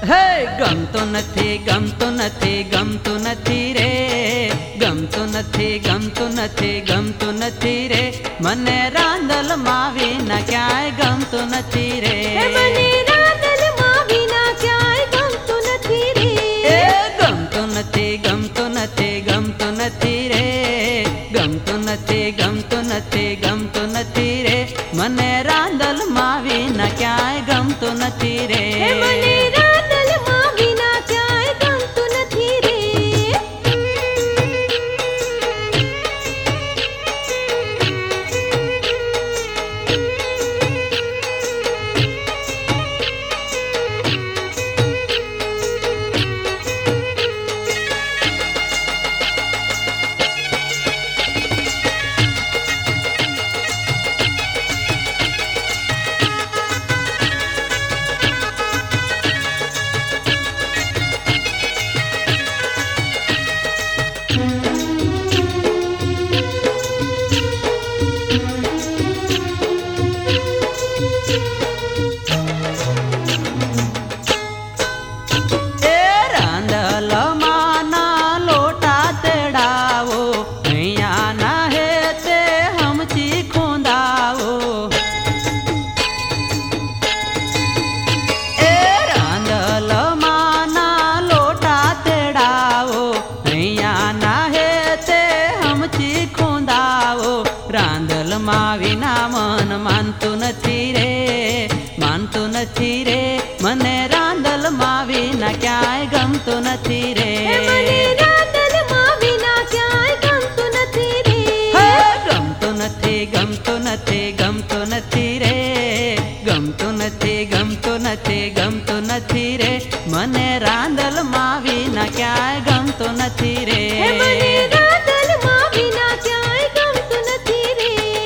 હે ગમતો નથી ગમતો નથી ગમતો નથી રે ગમતો નથી ગમતો નથી ગમતો નથી રે મને રાંદલ માવી ના ક્યાંય ગમતો નથી રે મને રાંદલ માવી ના ક્યાંય ગમતો નથી રે ગમતો નથી ગમતો નથી ગમતો નથી રે ગમતો નથી ગમતો નથી ગમતો નથી રે મને રાંદલ માવી ના ક્યાંય ગમતો નથી રે મને રાંદલ માવી ના ક્યાંય ગમતો નથી રે રાંદલ માવી ના મન માનતું નથી રે માનતું નથી રે મને રાંદલ માવી ના ક્યાંય ગમતું નથી રે મને રાંદલ માવી ના ક્યાંય ગમતો નથી રે ગમતું નથી ગમતું નથી ગમતું નથી રે ગમતું નથી ગમતું નથી ગમતું નથી રે મને રાંદલ માવી ના ક્યાંય ગમતું નથી રે મને રાંદલ માવી ના ક્યાંય ગમતો નથી રે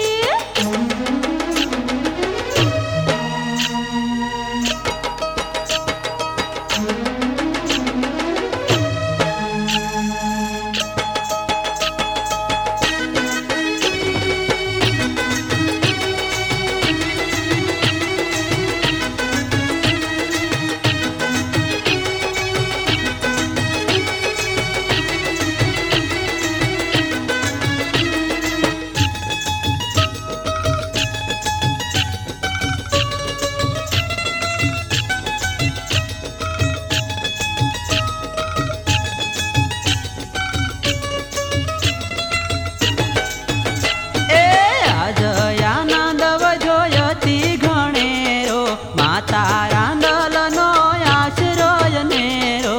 રાંદલનો આશરોય નેરો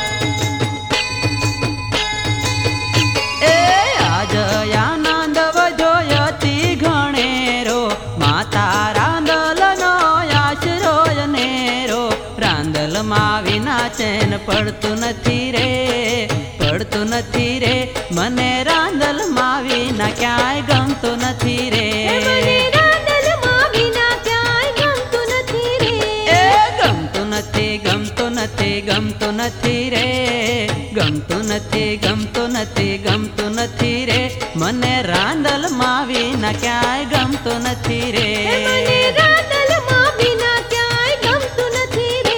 આજ આનંદ વધોયતી ઘણેરો માતા રાંદલનો આશરોય નેરો રાંદલ માં વિના ચેન પડતું નથી રે પડતું નથી રે મને રાંદલ માં વિના ક્યાંય ગમતું નથી રે ગમતું નથી ગમતું નથી રે ગમતું નથી ગમતું નથી ગમતું નથી રે મને રાંદલ માવી ના ક્યાંય ગમતું નથી રે રાંદલ માવી ના ક્યાંય ગમતું નથી રે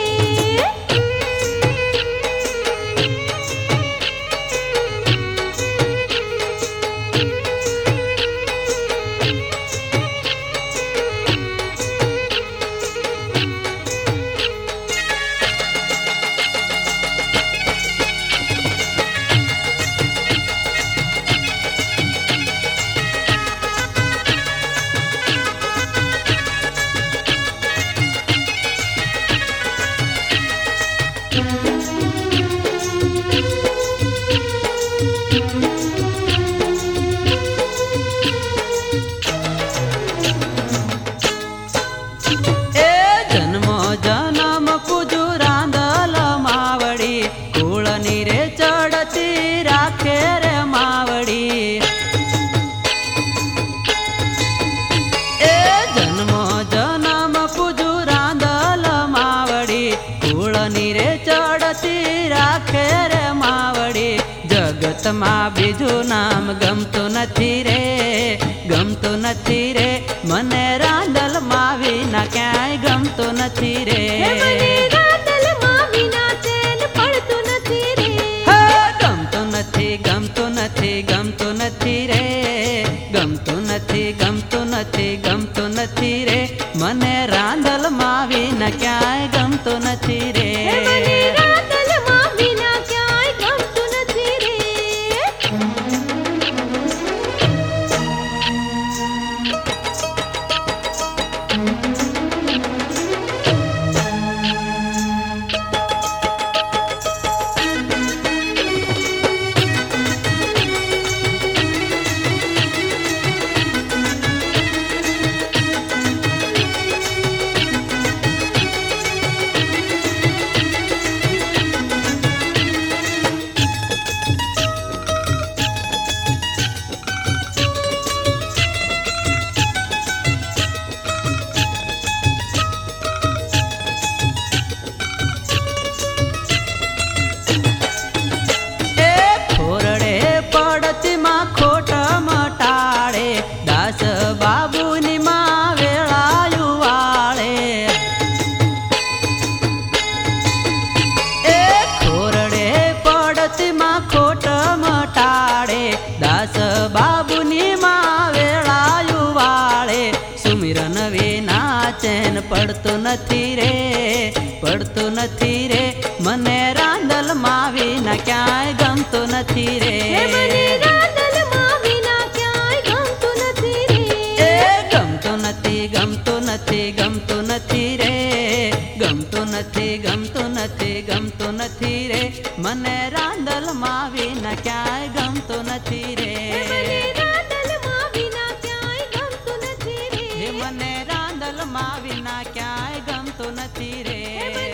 જગતમાં બીજું નામ ગમતું નથી રે ગમતું નથી રે મને રાંદલ માવી ના ક્યાંય ગમતું નથી રે મને રાંદલ માવી ગમતું નથી રે. હે મને રાંદલમાં વિના ક્યાંય ગમતું નથી રે. બાબુની માં વેળાયું વાળે એ ખોરડે પડતી માં ખોટ મટાડે. દાસ બાબુની માં વેળાયું વાળે. સુમિરન વિના ચેન પડતું નથી રે, પડતું નથી રે. મને રાંદલમાં વિના ક્યાંય ગમતું નથી રે. હે મને રાંદલમાં વિના ક્યાંય ગમતું નથી રે. ગમતું નથી, ગમતું નથી, ગમતું નથી રે. ગમતું નથી, ગમતું નથી, ગમતું નથી રે. મને રાંદલમાં વિના ક્યાંય ગમતું નથી રે. હે મને રાંદલમાં વિના ક્યાંય ગમતું નથી રે. હે મને રાંદલમાં વિના ક્યાંય ગમતું નથી રે.